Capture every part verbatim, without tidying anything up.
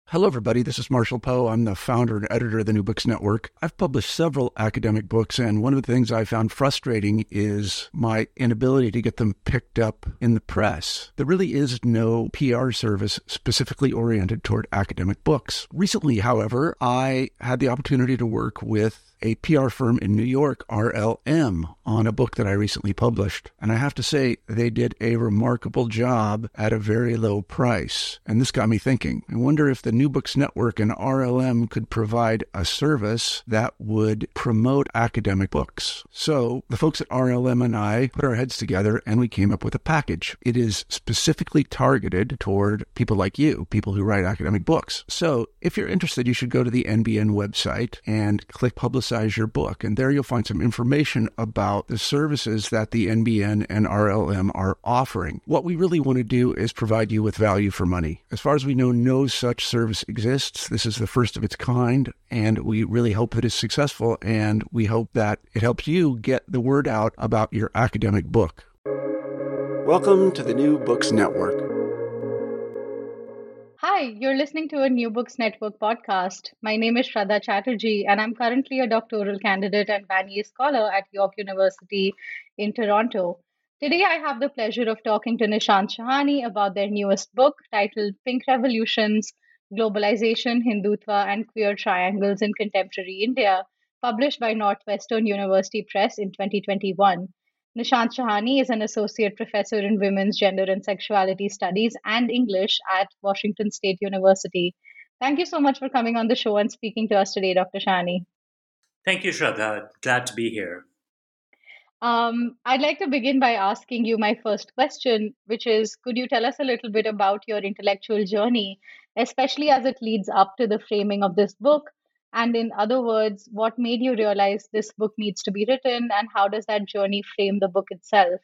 Hello, everybody. This is Marshall Poe. I'm the founder and editor of the New Books Network. I've published several academic books, and one of the things I found frustrating is my inability to get them picked up in the press. There really is no P R service specifically oriented toward academic books. Recently, however, I had the opportunity to work with a P R firm in New York, R L M, on a book that I recently published. And I have to say, they did a remarkable job at a very low price. And this got me thinking. I wonder if the New Books Network and R L M could provide a service that would promote academic books. So the folks at R L M and I put our heads together and we came up with a package. It is specifically targeted toward people like you, people who write academic books. So if you're interested, you should go to the N B N website and click Publicize your book. And there you'll find some information about the services that the N B N and R L M are offering. What we really want to do is provide you with value for money. As far as we know, no such service exists. This is the first of its kind, and we really hope that it's successful, and we hope that it helps you get the word out about your academic book. Welcome to the New Books Network. Hi, you're listening to a New Books Network podcast. My name is Shraddha Chatterjee, and I'm currently a doctoral candidate and Vanier Scholar at York University in Toronto. Today, I have the pleasure of talking to Nishant Shahani about their newest book titled Pink Revolutions, Globalization, Hindutva, and Queer Triangles in Contemporary India, published by Northwestern University Press in twenty twenty-one. Nishant Shahani is an associate professor in women's gender and sexuality studies and English at Washington State University. Thank you so much for coming on the show and speaking to us today, Doctor Shahani. Thank you, Shraddha. Glad to be here. Um, I'd like to begin by asking you my first question, which is, could you tell us a little bit about your intellectual journey, especially as it leads up to the framing of this book? And in other words, what made you realize this book needs to be written, and how does that journey frame the book itself?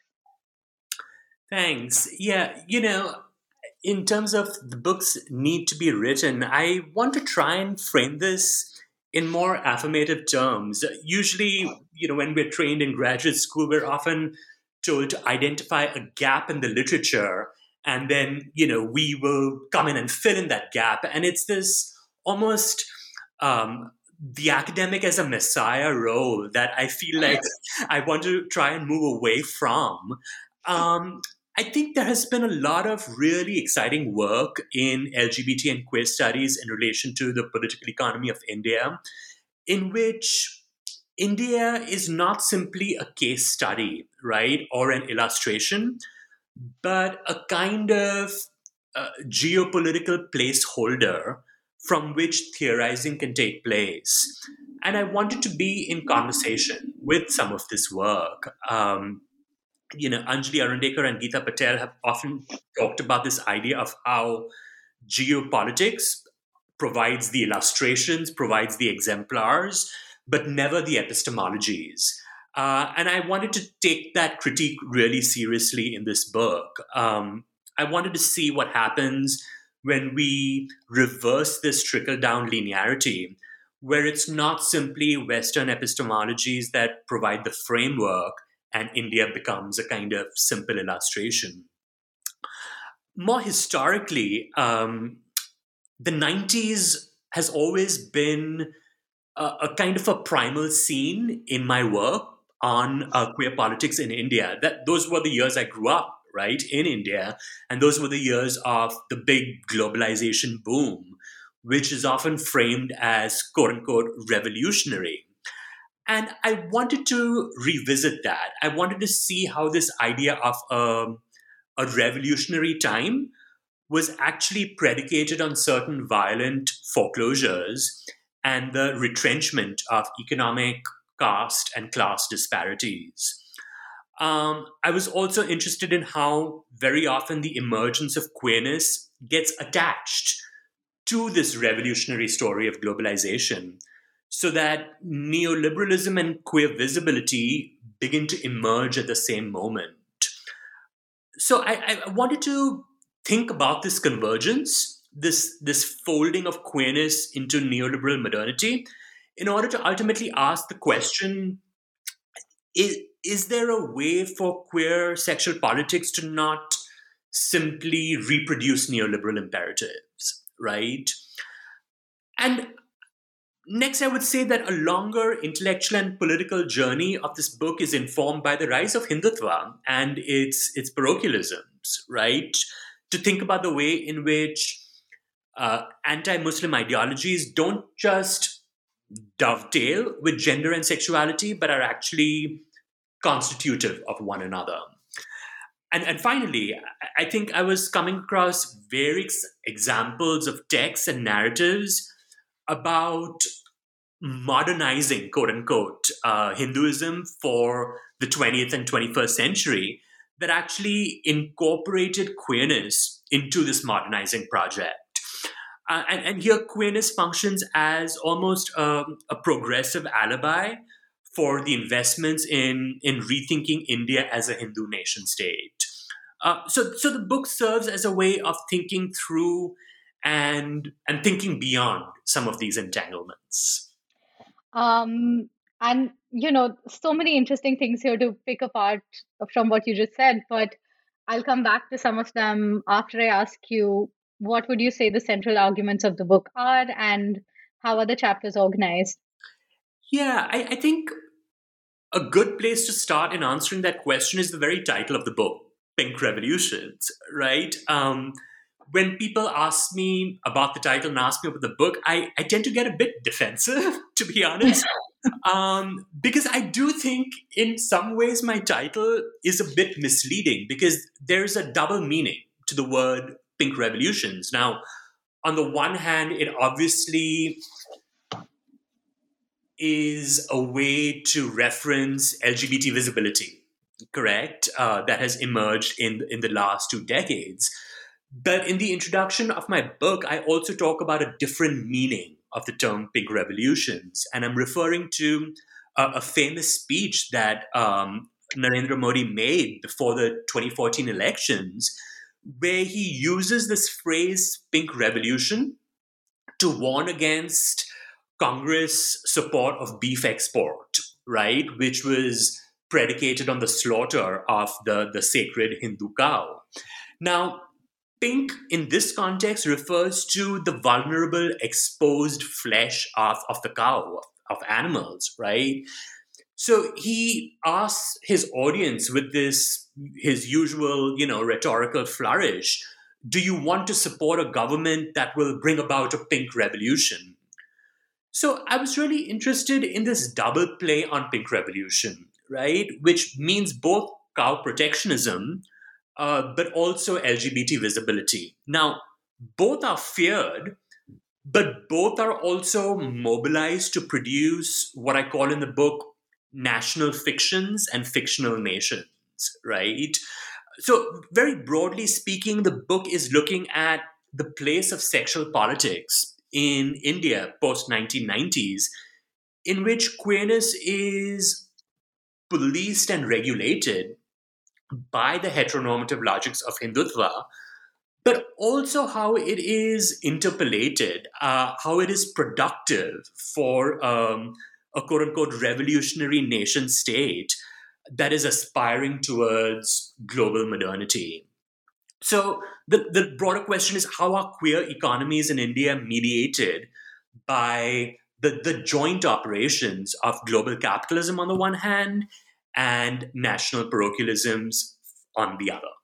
Thanks. Yeah, you know, in terms of the books need to be written, I want to try and frame this in more affirmative terms. Usually, you know, when we're trained in graduate school, we're often told to identify a gap in the literature, and then, you know, we will come in and fill in that gap. And it's this almost um, the academic as a messiah role that I feel like I want to try and move away from. Um, I think there has been a lot of really exciting work in L G B T and queer studies in relation to the political economy of India, in which India is not simply a case study, right, or an illustration, but a kind of uh, geopolitical placeholder from which theorizing can take place. And I wanted to be in conversation with some of this work. Um, you know, Anjali Arundekar and Geeta Patel have often talked about this idea of how geopolitics provides the illustrations, provides the exemplars, but never the epistemologies. Uh, and I wanted to take that critique really seriously in this book. Um, I wanted to see what happens when we reverse this trickle-down linearity, where it's not simply Western epistemologies that provide the framework and India becomes a kind of simple illustration. More historically, um, the nineties has always been a, a kind of a primal scene in my work on uh, queer politics in India. That those were the years I grew up, right, in India. And those were the years of the big globalization boom, which is often framed as quote unquote revolutionary. And I wanted to revisit that. I wanted to see how this idea of um, a revolutionary time was actually predicated on certain violent foreclosures and the retrenchment of economic, caste, and class disparities. Um, I was also interested in how very often the emergence of queerness gets attached to this revolutionary story of globalization, so that neoliberalism and queer visibility begin to emerge at the same moment. So I, I wanted to think about this convergence, this, this folding of queerness into neoliberal modernity, in order to ultimately ask the question, is, is there a way for queer sexual politics to not simply reproduce neoliberal imperatives, right? And next, I would say that a longer intellectual and political journey of this book is informed by the rise of Hindutva and its its parochialisms, right? To think about the way in which uh, anti-Muslim ideologies don't just dovetail with gender and sexuality, but are actually constitutive of one another. And, and finally, I think I was coming across various examples of texts and narratives about modernizing, quote unquote, uh, Hinduism for the twentieth and twenty-first century that actually incorporated queerness into this modernizing project. Uh, and, and here, queerness functions as almost um, a progressive alibi for the investments in, in rethinking India as a Hindu nation state. Uh, so, so the book serves as a way of thinking through and and thinking beyond some of these entanglements. Um, and, you know, so many interesting things here to pick apart from what you just said, but I'll come back to some of them after I ask you what would you say the central arguments of the book are and how are the chapters organized? Yeah, I, I think a good place to start in answering that question is the very title of the book, Pink Revolutions, right? Um, when people ask me about the title and ask me about the book, I, I tend to get a bit defensive, to be honest, um, because I do think in some ways my title is a bit misleading because there's a double meaning to the word Pink Revolutions. Now, on the one hand, it obviously is a way to reference L G B T visibility, correct? Uh, that has emerged in, in the last two decades. But in the introduction of my book, I also talk about a different meaning of the term Pink Revolutions. And I'm referring to a, a famous speech that um, Narendra Modi made before the twenty fourteen elections, where he uses this phrase, Pink Revolution, to warn against Congress support of beef export, right? Which was predicated on the slaughter of the, the sacred Hindu cow. Now, pink in this context refers to the vulnerable, exposed flesh of, of the cow, of, of animals, right? So he asks his audience with this, his usual, you know, rhetorical flourish, do you want to support a government that will bring about a pink revolution? So I was really interested in this double play on pink revolution, right? Which means both cow protectionism, uh, but also L G B T visibility. Now, both are feared, but both are also mobilized to produce what I call in the book national fictions and fictional nations, right? So, very broadly speaking, the book is looking at the place of sexual politics in India post nineteen nineties, in which queerness is policed and regulated by the heteronormative logics of Hindutva, but also how it is interpolated, uh, how it is productive for um, a quote-unquote revolutionary nation state that is aspiring towards global modernity. So the, the broader question is, how are queer economies in India mediated by the, the joint operations of global capitalism on the one hand and national parochialisms on the other?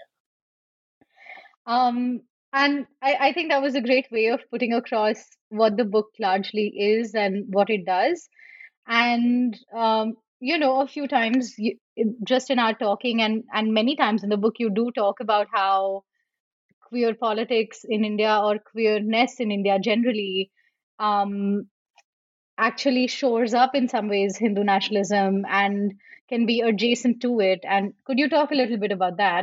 Um, and I, I think that was a great way of putting across what the book largely is and what it does. And, um, you know, a few times you, just in our talking and, and many times in the book, you do talk about how queer politics in India or queerness in India generally um, actually shores up in some ways Hindu nationalism and can be adjacent to it. And could you talk a little bit about that?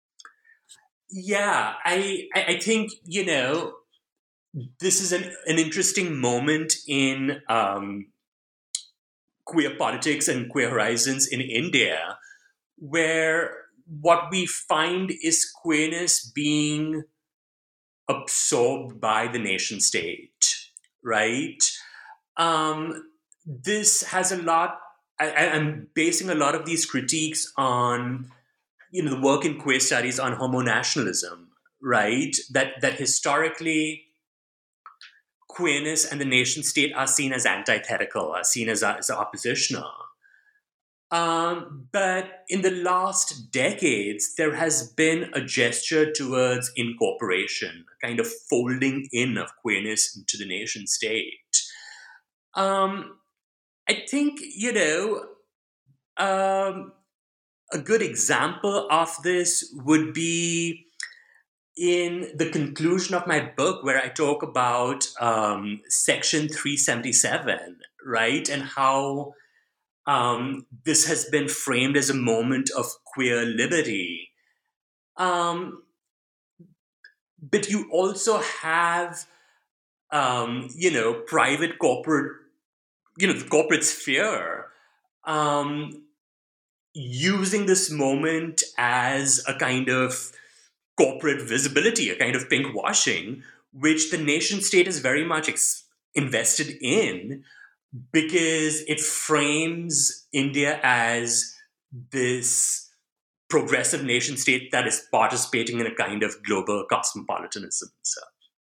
Yeah, I, I I think, you know, this is an, an interesting moment in um, queer politics and queer horizons in India, where what we find is queerness being absorbed by the nation state, right? Um, this has a lot, I, I'm basing a lot of these critiques on, you know, the work in queer studies on homo nationalism, right? That that historically queerness and the nation state are seen as antithetical, are seen as, as oppositional. Um, but in the last decades, there has been a gesture towards incorporation, a kind of folding in of queerness into the nation state. Um, I think, you know, um, a good example of this would be in the conclusion of my book, where I talk about um, Section three seventy-seven, right? And how um, this has been framed as a moment of queer liberty. Um, but you also have, um, you know, private corporate, you know, the corporate sphere um, using this moment as a kind of corporate visibility, a kind of pink washing, which the nation state is very much ex- invested in, because it frames India as this progressive nation state that is participating in a kind of global cosmopolitanism. So.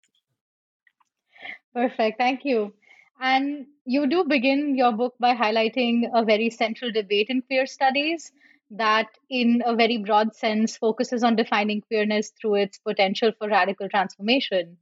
Perfect. Thank you. And you do begin your book by highlighting a very central debate in queer studies that, in a very broad sense, focuses on defining queerness through its potential for radical transformation.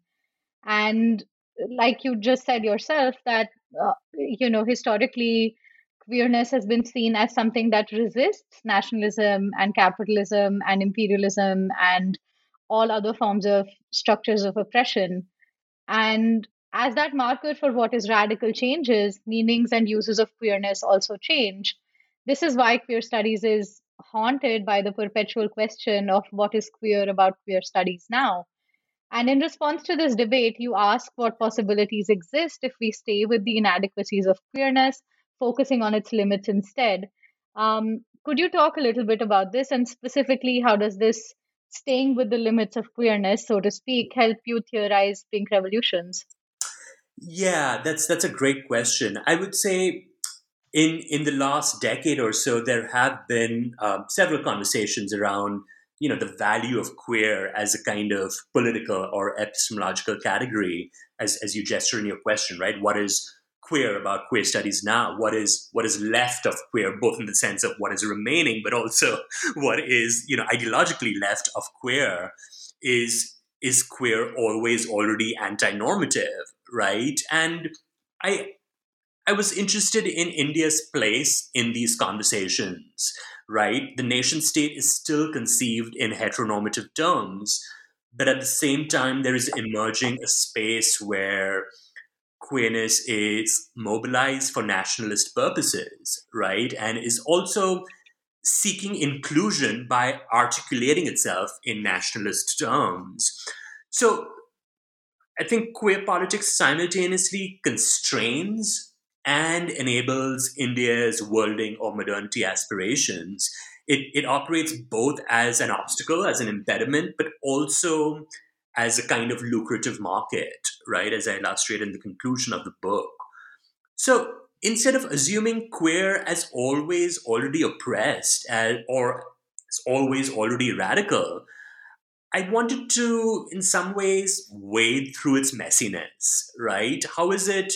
And like you just said yourself, that, uh, you know, historically, queerness has been seen as something that resists nationalism and capitalism and imperialism and all other forms of structures of oppression. And as that marker for what is radical changes, meanings and uses of queerness also change. This is why queer studies is haunted by the perpetual question of what is queer about queer studies now. And in response to this debate, you ask what possibilities exist if we stay with the inadequacies of queerness, focusing on its limits instead. Um, could you talk a little bit about this, and specifically, how does this staying with the limits of queerness, so to speak, help you theorize pink revolutions? Yeah, that's that's a great question. I would say in in the last decade or so, there have been um, several conversations around, you know, the value of queer as a kind of political or epistemological category, as as you gesture in your question, right? What is queer about queer studies now? What is what is left of queer, both in the sense of what is remaining, but also what is, you know, ideologically left of queer? Is is queer always already anti-normative, right? And I I was interested in India's place in these conversations, right? The nation state is still conceived in heteronormative terms, but at the same time, there is emerging a space where queerness is mobilized for nationalist purposes, right? And is also seeking inclusion by articulating itself in nationalist terms. So I think queer politics simultaneously constrains and enables India's worlding or modernity aspirations. It, it operates both as an obstacle, as an impediment, but also as a kind of lucrative market, right? As I illustrate in the conclusion of the book. So instead of assuming queer as always already oppressed as, or as always already radical, I wanted to, in some ways, wade through its messiness, right? How is it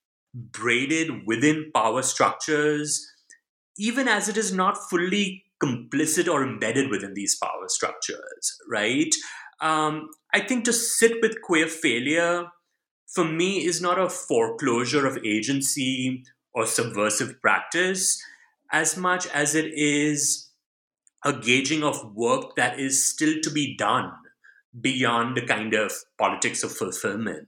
braided within power structures, even as it is not fully complicit or embedded within these power structures, right? Um, I think to sit with queer failure, for me, is not a foreclosure of agency or subversive practice, as much as it is a gauging of work that is still to be done beyond the kind of politics of fulfillment.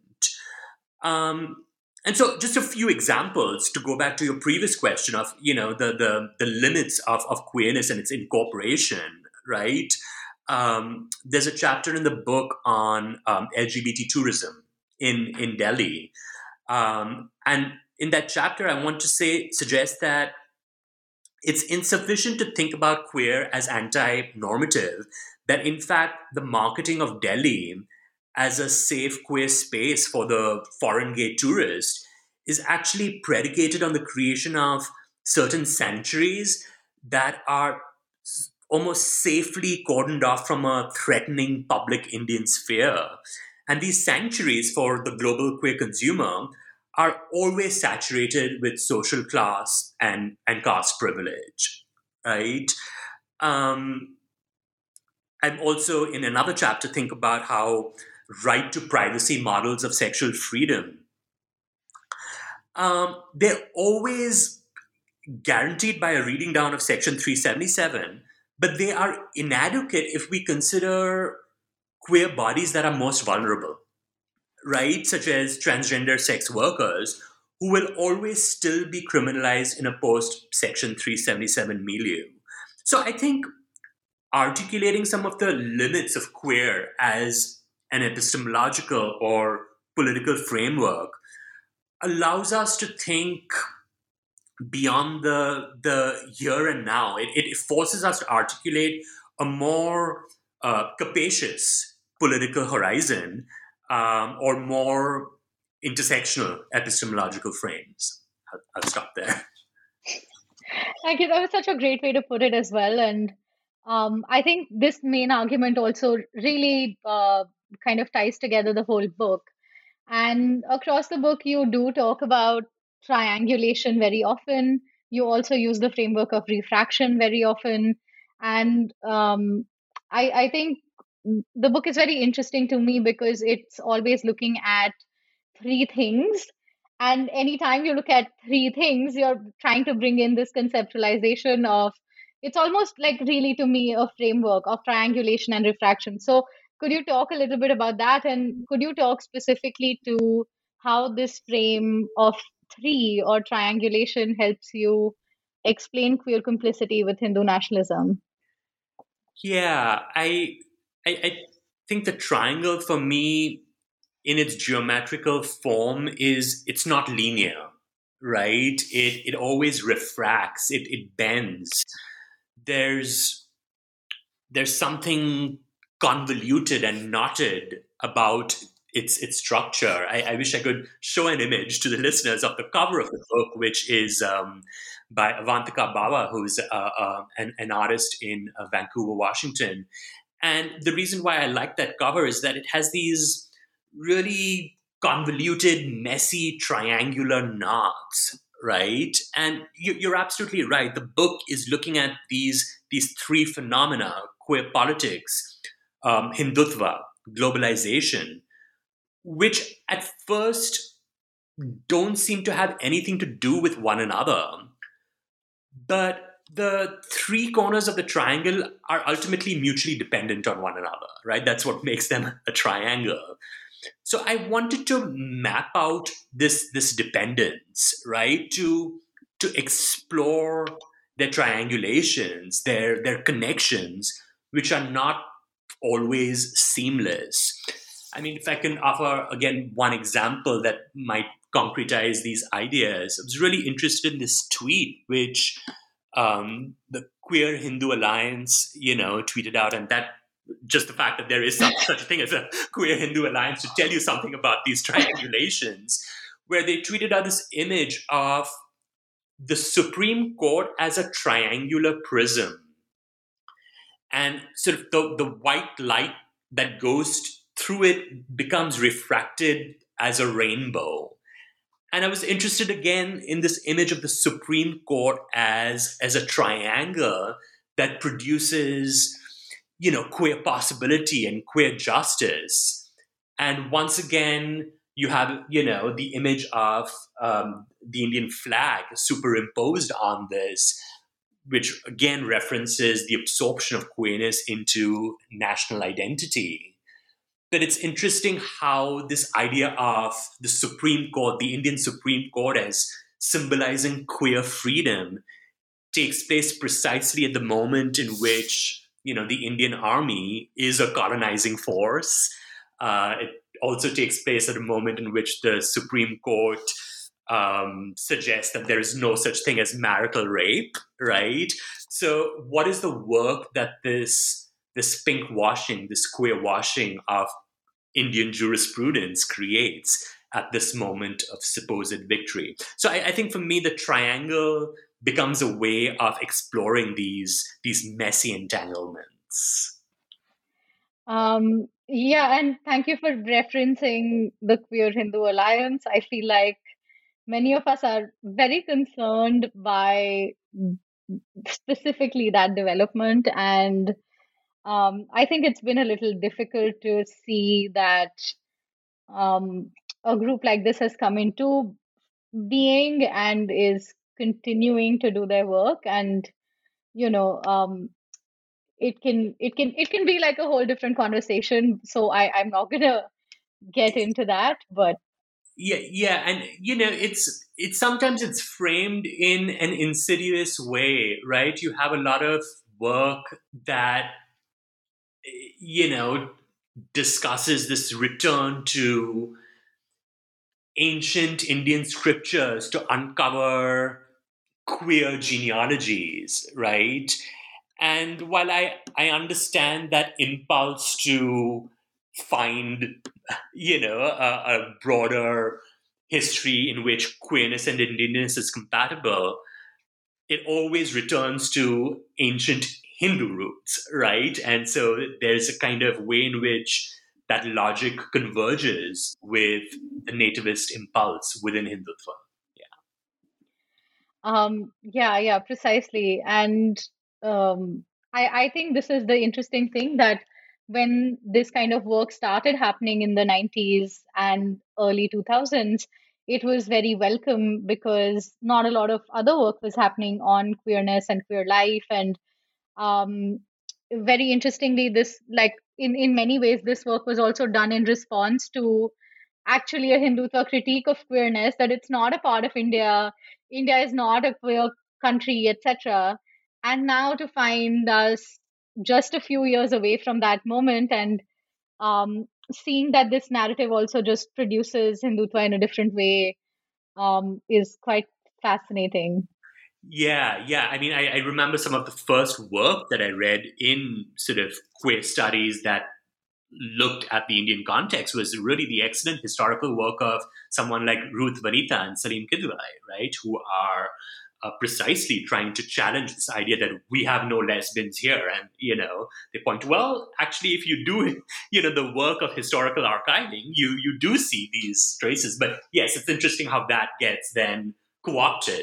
Um, and so just a few examples to go back to your previous question of, you know, the the, the limits of, of queerness and its incorporation, right? Um, there's a chapter in the book on um, L G B T tourism in, in Delhi. Um, and in that chapter, I want to say, suggest that it's insufficient to think about queer as anti-normative, that in fact, the marketing of Delhi as a safe queer space for the foreign gay tourist is actually predicated on the creation of certain sanctuaries that are almost safely cordoned off from a threatening public Indian sphere. And these sanctuaries for the global queer consumer are always saturated with social class and, and caste privilege, right? Um, I'm also in another chapter think about how right to privacy models of sexual freedom, um, they're always guaranteed by a reading down of Section three seventy-seven, but they are inadequate if we consider queer bodies that are most vulnerable, right? Such as transgender sex workers, who will always still be criminalized in a post Section three seventy-seven milieu. So I think articulating some of the limits of queer as an epistemological or political framework allows us to think beyond the the here and now. It, it forces us to articulate a more uh, capacious political horizon, um, or more intersectional epistemological frames. I'll, I'll stop there. Thank you. That was such a great way to put it as well. And um, I think this main argument also really uh, kind of ties together the whole book. And across the book, you do talk about triangulation very often. You also use the framework of refraction very often. And um, I, I think the book is very interesting to me because it's always looking at three things. And anytime you look at three things, you're trying to bring in this conceptualization of it's almost like really to me a framework of triangulation and refraction. So could you talk a little bit about that? And could you talk specifically to how this frame of three or triangulation helps you explain queer complicity with Hindu nationalism? Yeah, I, I, I think the triangle for me, in its geometrical form, is it's not linear, right? It it always refracts. It it bends. There's there's something convoluted and knotted about its its structure. I, I wish I could show an image to the listeners of the cover of the book, which is um, by Avantika Bawa, who's uh, uh, an, an artist in uh, Vancouver, Washington. And the reason why I like that cover is that it has these really convoluted, messy, triangular knots, right? And you, you're absolutely right. The book is looking at these these three phenomena: queer politics, um, Hindutva, globalization, which at first don't seem to have anything to do with one another. But the three corners of the triangle are ultimately mutually dependent on one another, right? That's what makes them a triangle. So I wanted to map out this, this dependence, right? To, to explore their triangulations, their, their connections, which are not always seamless. I mean, if I can offer, again, one example that might concretize these ideas, I was really interested in this tweet, which um, the Queer Hindu Alliance, you know, tweeted out, and that just the fact that there is some, such a thing as a Queer Hindu Alliance to tell you something about these triangulations, where they tweeted out this image of the Supreme Court as a triangular prism. And sort of the, the white light that goes through it becomes refracted as a rainbow. And I was interested again in this image of the Supreme Court as, as a triangle that produces, you know, queer possibility and queer justice. And once again, you have, you know, the image of um, the Indian flag superimposed on this, which again references the absorption of queerness into national identity. But it's interesting how this idea of the Supreme Court, the Indian Supreme Court, as symbolizing queer freedom, takes place precisely at the moment in which, you know, the Indian army is a colonizing force. Uh, it also takes place at a moment in which the Supreme Court um, suggests that there is no such thing as marital rape, right? So what is the work that this this pink washing, this queer washing of Indian jurisprudence creates at this moment of supposed victory? So I, I think for me, the triangle becomes a way of exploring these, these messy entanglements. Um, Yeah, and thank you for referencing the Queer Hindu Alliance. I feel like many of us are very concerned by specifically that development. And um, I think it's been a little difficult to see that um, a group like this has come into being and is continuing to do their work. And, you know, um, it can it can it can be like a whole different conversation. So I, I'm not gonna get into that, but Yeah, yeah, and you know, it's it's sometimes it's framed in an insidious way, right? You have a lot of work that you know discusses this return to ancient Indian scriptures to uncover queer genealogies, right? And while I, I understand that impulse to find, you know, a, a broader history in which queerness and Indianness is compatible, it always returns to ancient Hindu roots, right? And so there's a kind of way in which that logic converges with the nativist impulse within Hindutva. um, yeah, yeah, precisely. And um, I I think this is the interesting thing that when this kind of work started happening in the nineties and early two thousands, it was very welcome because not a lot of other work was happening on queerness and queer life. And um, very interestingly, this like in in many ways this work was also done in response to actually a Hindutva critique of queerness, that it's not a part of India, India is not a queer country, etc. And now to find us just a few years away from that moment, and um, seeing that this narrative also just produces Hindutva in a different way, um, is quite fascinating. Yeah, yeah. I mean, I, I remember some of the first work that I read in sort of queer studies that looked at the Indian context was really the excellent historical work of someone like Ruth Vanitha and Salim Kidwai, right? Who are uh, precisely trying to challenge this idea that we have no lesbians here. And, you know, they point to, well, actually, if you do, you know, the work of historical archiving, you, you do see these traces. But yes, it's interesting how that gets then co-opted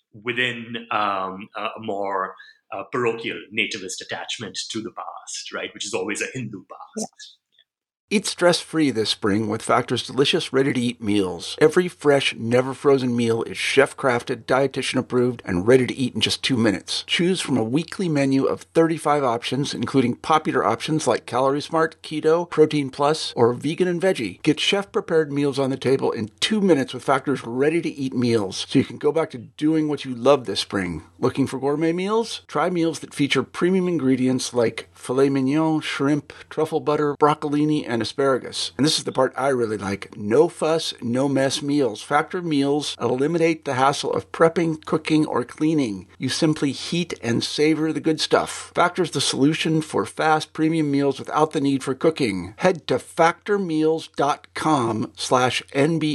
within um, a more uh, parochial nativist attachment to the past, right? Which is always a Hindu Yeah. past. Eat stress-free this spring with Factor's delicious, ready-to-eat meals. Every fresh, never-frozen meal is chef-crafted, dietitian-approved, and ready to eat in just two minutes. Choose from a weekly menu of thirty-five options, including popular options like Calorie Smart, Keto, Protein Plus, or Vegan and Veggie. Get chef-prepared meals on the table in two minutes with Factor's ready-to-eat meals, so you can go back to doing what you love this spring. Looking for gourmet meals? Try meals that feature premium ingredients like filet mignon, shrimp, truffle butter, broccolini, and asparagus. And this is the part I really like. No fuss, no mess meals. Factor meals eliminate the hassle of prepping, cooking, or cleaning. You simply heat and savor the good stuff. Factor's the solution for fast premium meals without the need for cooking. Head to factormeals.com slash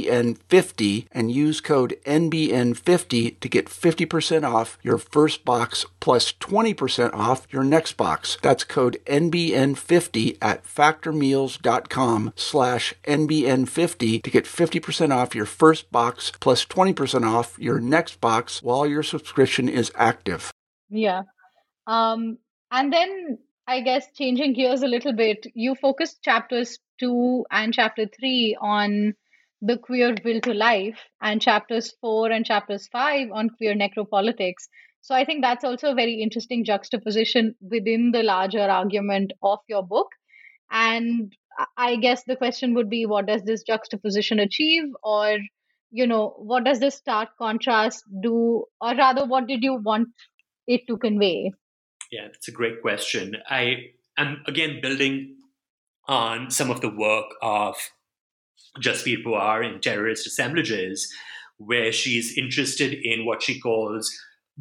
NBN50 and use code N B N fifty to get fifty percent off your first box plus twenty percent off your next box. That's code N B N fifty at factormeals.com slash NBN50 to get fifty percent off your first box plus twenty percent off your next box while your subscription is active. Yeah. Um, and then I guess changing gears a little bit, you focused chapters two and chapter three on the queer will to life, and chapters four and chapters five on queer necropolitics. So I think that's also a very interesting juxtaposition within the larger argument of your book. And I I guess the question would be, what does this juxtaposition achieve? Or, you know, what does this stark contrast do? Or rather, what did you want it to convey? Yeah, that's a great question. I am again building on some of the work of Jaspreet Bauer in Terrorist Assemblages, where she's interested in what she calls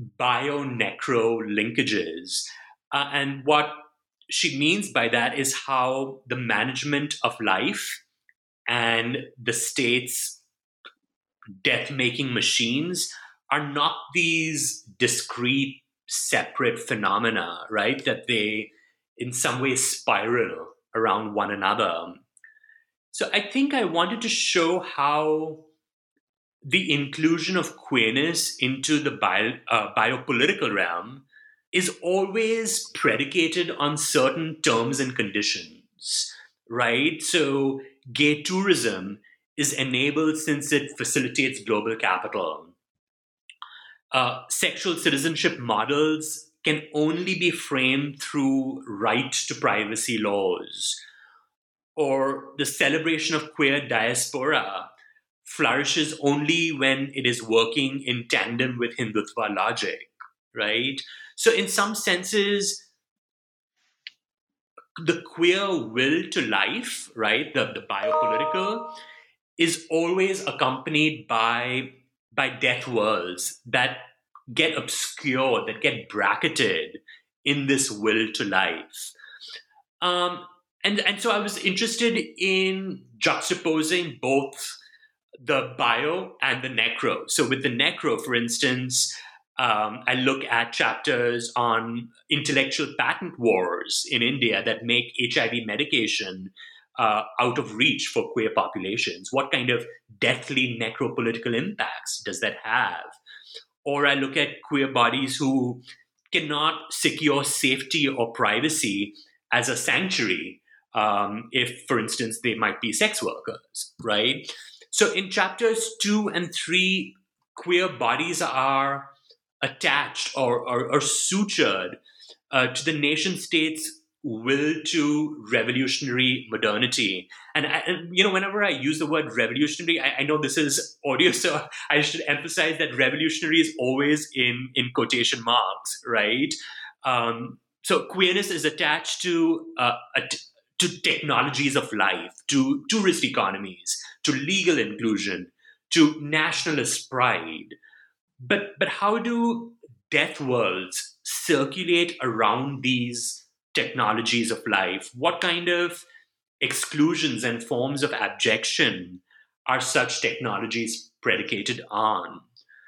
bio-necro linkages. Uh, and what she means by that is how the management of life and the state's death-making machines are not these discrete, separate phenomena, right? That they, in some way, spiral around one another. So I think I wanted to show how the inclusion of queerness into the bio, uh, biopolitical realm is always predicated on certain terms and conditions, right? So gay tourism is enabled since it facilitates global capital. Uh, sexual citizenship models can only be framed through right to privacy laws. Or the celebration of queer diaspora flourishes only when it is working in tandem with Hindutva logic, right? So, in some senses, the queer will to life, right, the, the biopolitical, is always accompanied by, by death worlds that get obscured, that get bracketed in this will to life. Um, and, and so I was interested in juxtaposing both the bio and the necro. So with the necro, for instance, um, I look at chapters on intellectual patent wars in India that make H I V medication uh, out of reach for queer populations. What kind of deathly necropolitical impacts does that have? Or I look at queer bodies who cannot secure safety or privacy as a sanctuary um, if, for instance, they might be sex workers, right? So in chapters two and three, queer bodies are attached or, or, or sutured uh, to the nation state's will to revolutionary modernity. And, I, and, you know, whenever I use the word revolutionary, I, I know this is audio, so I should emphasize that revolutionary is always in, in quotation marks, right? Um, so queerness is attached to uh, a t- to technologies of life, to tourist economies, to legal inclusion, to nationalist pride. But but how do death worlds circulate around these technologies of life? What kind of exclusions and forms of abjection are such technologies predicated on?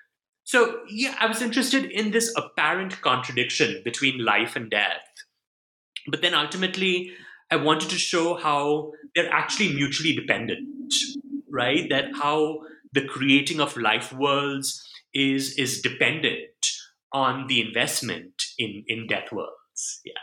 So, yeah, I was interested in this apparent contradiction between life and death. But then ultimately, I wanted to show how they're actually mutually dependent, right? That how the creating of life worlds is is dependent on the investment in, in death worlds. Yeah.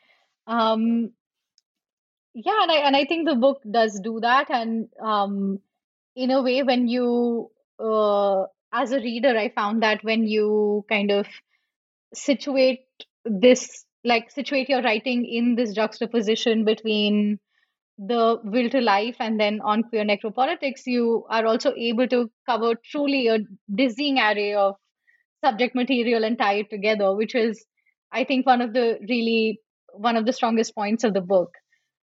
Um, yeah, and I and I think the book does do that. And um, in a way, when you, uh, as a reader, I found that when you kind of situate this, like situate your writing in this juxtaposition between the will to life and then on queer necropolitics, you are also able to cover truly a dizzying array of subject material and tie it together, which is, I think, one of the really one of the strongest points of the book.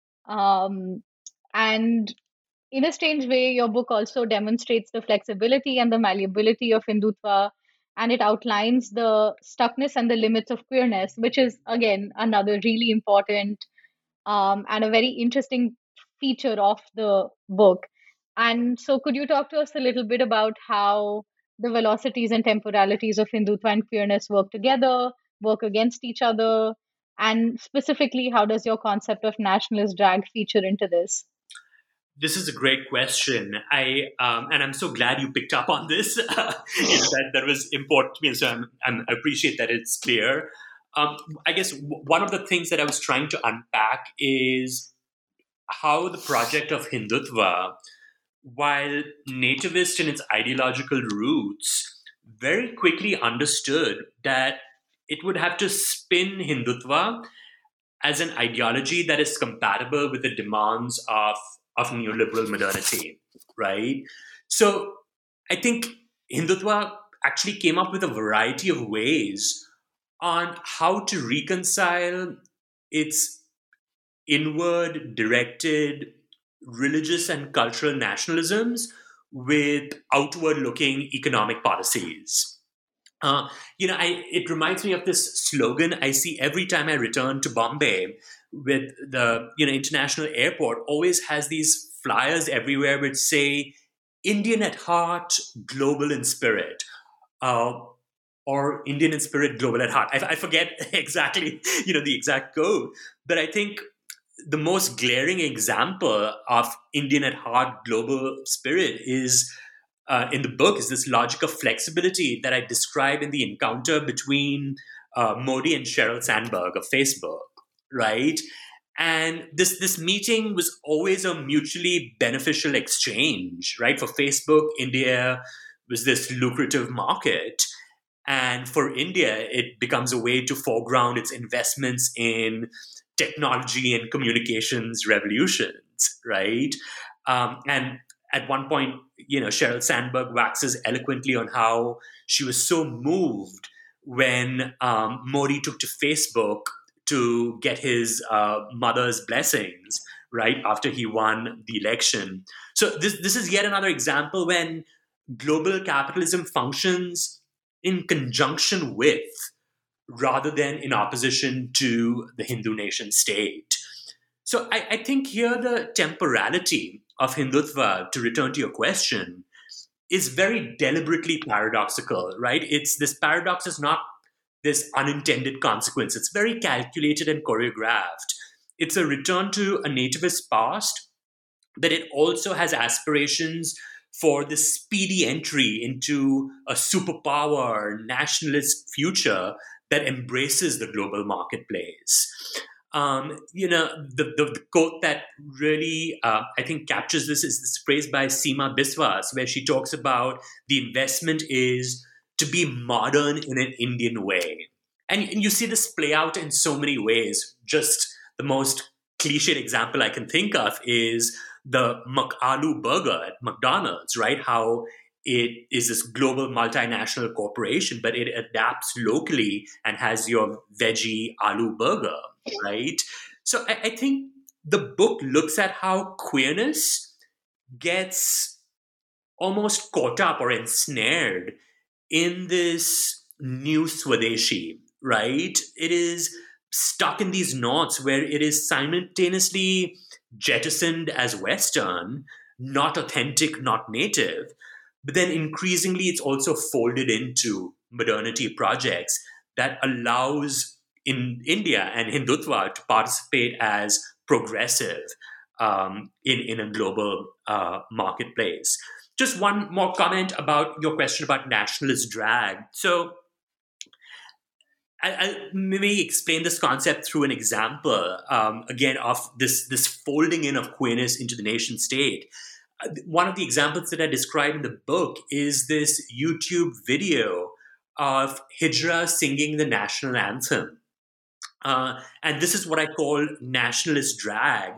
Um, and in a strange way, your book also demonstrates the flexibility and the malleability of Hindutva, and it outlines the stuckness and the limits of queerness, which is, again, another really important um, and a very interesting feature of the book. And so, could you talk to us a little bit about how the velocities and temporalities of Hindutva and queerness work together, work against each other, and specifically, how does your concept of nationalist drag feature into this? This is a great question. I um, and I'm so glad you picked up on this. that that was important to me, so I'm, I'm, I appreciate that it's clear. Um, I guess w- one of the things that I was trying to unpack is how the project of Hindutva, while nativist in its ideological roots, very quickly understood that it would have to spin Hindutva as an ideology that is compatible with the demands of, of neoliberal modernity, right? So I think Hindutva actually came up with a variety of ways on how to reconcile its inward directed religious and cultural nationalisms with outward looking economic policies. Uh, you know, I, it reminds me of this slogan I see every time I return to Bombay with the, you know, international airport always has these flyers everywhere which say Indian at heart, global in spirit. Uh, or Indian in spirit, global at heart. I, I forget exactly, you know, the exact code, but I think the most glaring example of Indian at heart global spirit is uh, in the book is this logic of flexibility that I describe in the encounter between uh, Modi and Sheryl Sandberg of Facebook, right? And this this meeting was always a mutually beneficial exchange, right? For Facebook, India was this lucrative market. And for India, it becomes a way to foreground its investments in technology and communications revolutions, right? Um, and at one point, you know, Sheryl Sandberg waxes eloquently on how she was so moved when um, Modi took to Facebook to get his uh, mother's blessings, right, after he won the election. So this this is yet another example when global capitalism functions in conjunction with rather than in opposition to the Hindu nation state. So I, I think here the temporality of Hindutva, to return to your question, is very deliberately paradoxical, right? It's this paradox is not this unintended consequence. It's very calculated and choreographed. It's a return to a nativist past, but it also has aspirations for the speedy entry into a superpower nationalist future that embraces the global marketplace. Um, you know, the, the, the quote that really, uh, I think, captures this is this phrase by Seema Biswas, where she talks about the investment is to be modern in an Indian way. And, and you see this play out in so many ways. Just the most cliched example I can think of is the McAloo burger at McDonald's, right? How it is this global multinational corporation, but it adapts locally and has your veggie aloo burger, right? So I, I think the book looks at how queerness gets almost caught up or ensnared in this new Swadeshi, right? It is stuck in these knots where it is simultaneously jettisoned as Western, not authentic, not native, but then increasingly it's also folded into modernity projects that allows in India and Hindutva to participate as progressive um, in, in a global uh, marketplace. Just one more comment about your question about nationalist drag. So I, I'll maybe explain this concept through an example, um, again, of this, this folding in of queerness into the nation state. Uh, One of the examples that I describe in the book is this YouTube video of Hijra singing the national anthem. Uh, and this is what I call nationalist drag.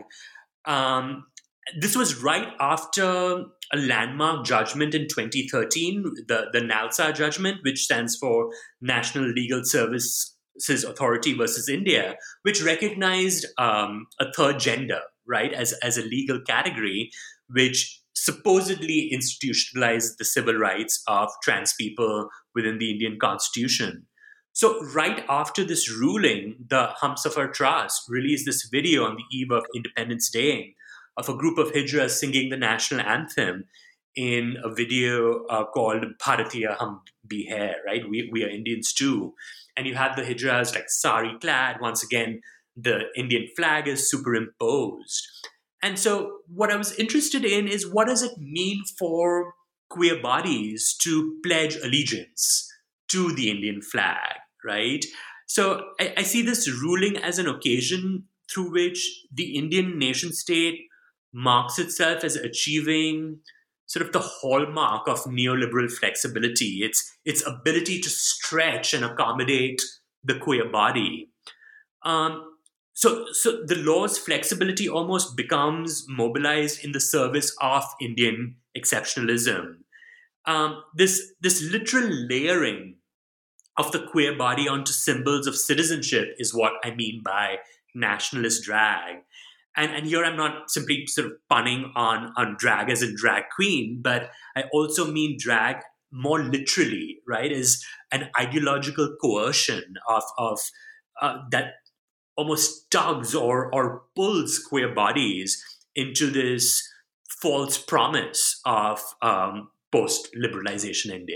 Um, this was right after a landmark judgment in twenty thirteen, the, the NALSA judgment, which stands for National Legal Services Authority versus India, which recognized um, a third gender, right, as, as a legal category, which supposedly institutionalized the civil rights of trans people within the Indian constitution. So right after this ruling, the Humsafar Trust released this video on the eve of Independence Day of a group of Hijras singing the national anthem in a video uh, called Bharatiya Hum Bhi Hai, right? We, we are Indians too. And you have the Hijras like sari clad. Once again, the Indian flag is superimposed. And so what I was interested in is what does it mean for queer bodies to pledge allegiance to the Indian flag, right? So I, I see this ruling as an occasion through which the Indian nation state marks itself as achieving sort of the hallmark of neoliberal flexibility, its, its ability to stretch and accommodate the queer body. Um, so, so the law's flexibility almost becomes mobilized in the service of Indian exceptionalism. Um, this, this literal layering of the queer body onto symbols of citizenship is what I mean by nationalist drag. And, and here I'm not simply sort of punning on, on drag as in drag queen, but I also mean drag more literally, right, as an ideological coercion of, of uh, that almost tugs or, or pulls queer bodies into this false promise of um, post-liberalization India.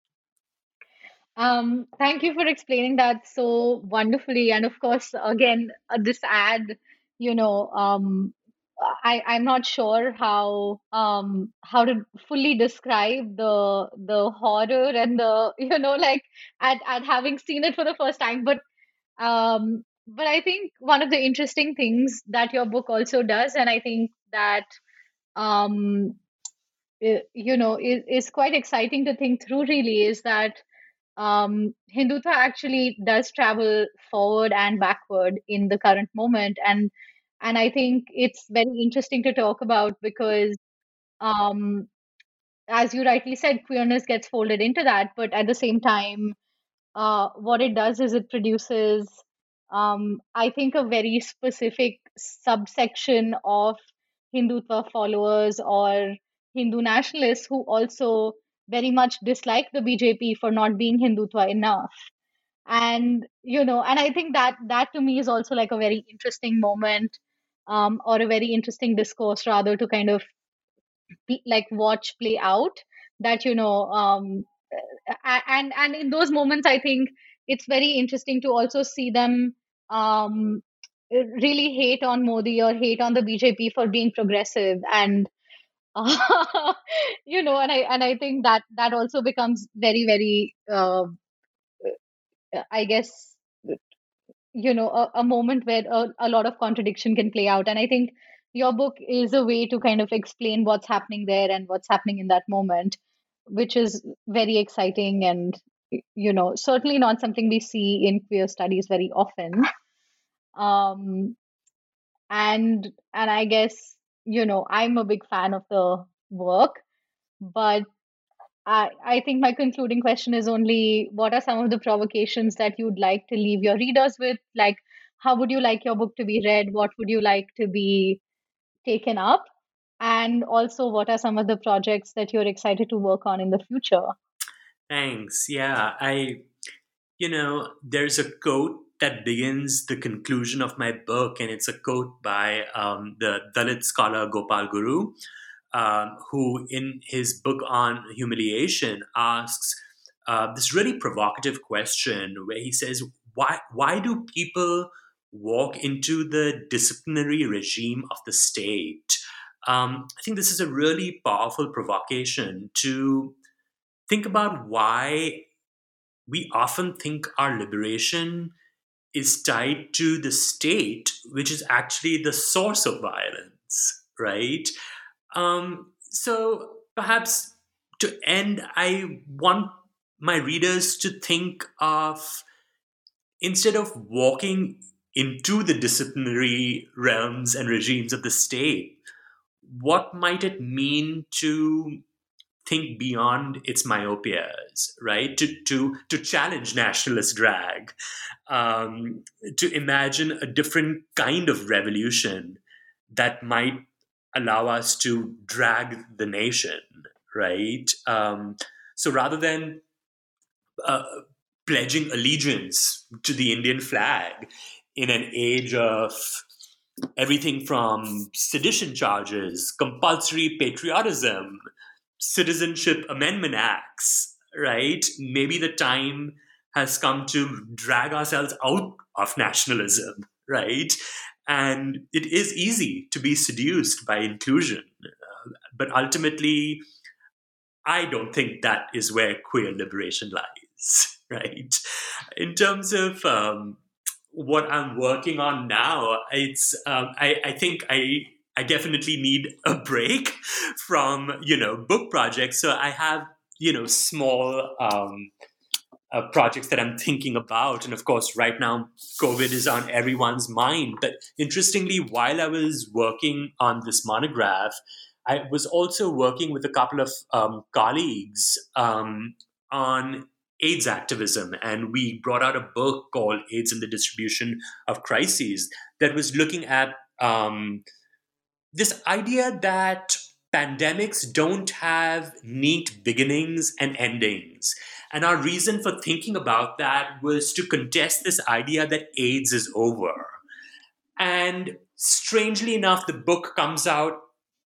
Um, thank you for explaining that so wonderfully. And of course, again, uh, this ad you know, um, I, I'm not sure how um, how to fully describe the the horror and the you know like at, at having seen it for the first time. But um, but I think one of the interesting things that your book also does, and I think that um, i- you know is, is quite exciting to think through really is that um, Hindutva actually does travel forward and backward in the current moment, and and I think it's very interesting to talk about because, um, as you rightly said, queerness gets folded into that, but at the same time, uh, what it does is it produces, um, I think, a very specific subsection of Hindutva followers or Hindu nationalists who also very much dislike the B J P for not being Hindutva enough. And you know, and I think that that to me is also like a very interesting moment, um, or a very interesting discourse rather to kind of be, like watch play out. That you know, um, a- and and in those moments I think it's very interesting to also see them um really hate on Modi or hate on the B J P for being progressive, and uh, you know, and I and I think that that also becomes very very uh, I guess, you know, a, a moment where a, a lot of contradiction can play out. And I think your book is a way to kind of explain what's happening there and what's happening in that moment, which is very exciting and, you know, certainly not something we see in queer studies very often. Um, and and I guess, you know, I'm a big fan of the work, but I, I think my concluding question is only what are some of the provocations that you'd like to leave your readers with? Like, how would you like your book to be read? What would you like to be taken up? And also, what are some of the projects that you're excited to work on in the future? Thanks. Yeah, I, you know, there's a quote that begins the conclusion of my book, and it's a quote by um, the Dalit scholar Gopal Guru, um, who, in his book on humiliation, asks uh, this really provocative question where he says, "Why? Why do people walk into the disciplinary regime of the state?" Um, I think this is a really powerful provocation to think about why we often think our liberation is tied to the state, which is actually the source of violence, right? Um, so perhaps to end, I want my readers to think of, instead of walking into the disciplinary realms and regimes of the state, what might it mean to think beyond its myopias, right? To to to challenge nationalist drag, um, to imagine a different kind of revolution that might allow us to drag the nation, right? Um, so rather than uh, pledging allegiance to the Indian flag in an age of everything from sedition charges, compulsory patriotism, citizenship amendment acts, right? Maybe the time has come to drag ourselves out of nationalism, right? And it is easy to be seduced by inclusion. Uh, but ultimately, I don't think that is where queer liberation lies, right? In terms of um, what I'm working on now, it's um, I, I think I I definitely need a break from you know book projects. So I have you know small um, uh, projects that I'm thinking about, and of course, right now COVID is on everyone's mind. But interestingly, while I was working on this monograph, I was also working with a couple of um, colleagues um, on AIDS activism, and we brought out a book called AIDS and the Distribution of Crises that was looking at um, this idea that pandemics don't have neat beginnings and endings. And our reason for thinking about that was to contest this idea that AIDS is over. And strangely enough, the book comes out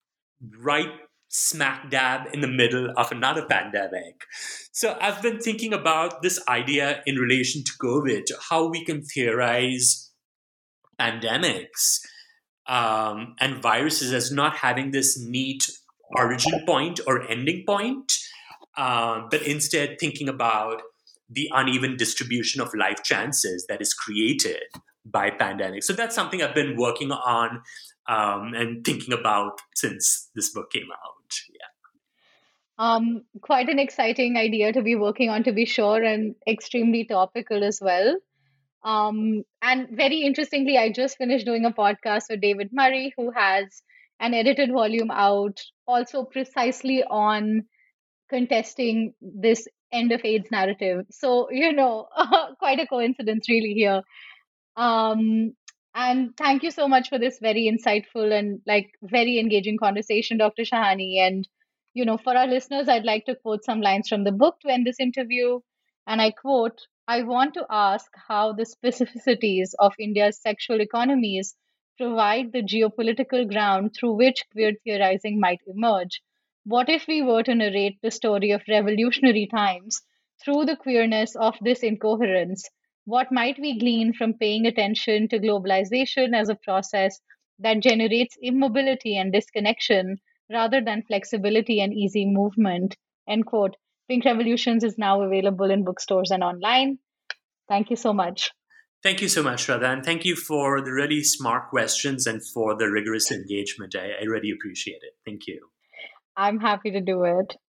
right smack dab in the middle of another pandemic. So I've been thinking about this idea in relation to COVID, how we can theorize pandemics um, and viruses as not having this neat origin point or ending point, uh, but instead thinking about the uneven distribution of life chances that is created by pandemics. So that's something I've been working on um, and thinking about since this book came out. Yeah. Um, quite an exciting idea to be working on, to be sure, and extremely topical as well. Um, and very interestingly, I just finished doing a podcast with David Murray, who has an edited volume out, also precisely on contesting this end of AIDS narrative. So, you know, quite a coincidence, really, here. Um, and thank you so much for this very insightful and like very engaging conversation, Doctor Shahani. And, you know, for our listeners, I'd like to quote some lines from the book to end this interview. And I quote, I want to ask how the specificities of India's sexual economies provide the geopolitical ground through which queer theorizing might emerge. What if we were to narrate the story of revolutionary times through the queerness of this incoherence? What might we glean from paying attention to globalization as a process that generates immobility and disconnection rather than flexibility and easy movement? End quote. Pink Revolutions is now available in bookstores and online. Thank you so much. Thank you so much, Radha, and thank you for the really smart questions and for the rigorous engagement. I, I really appreciate it. Thank you. I'm happy to do it.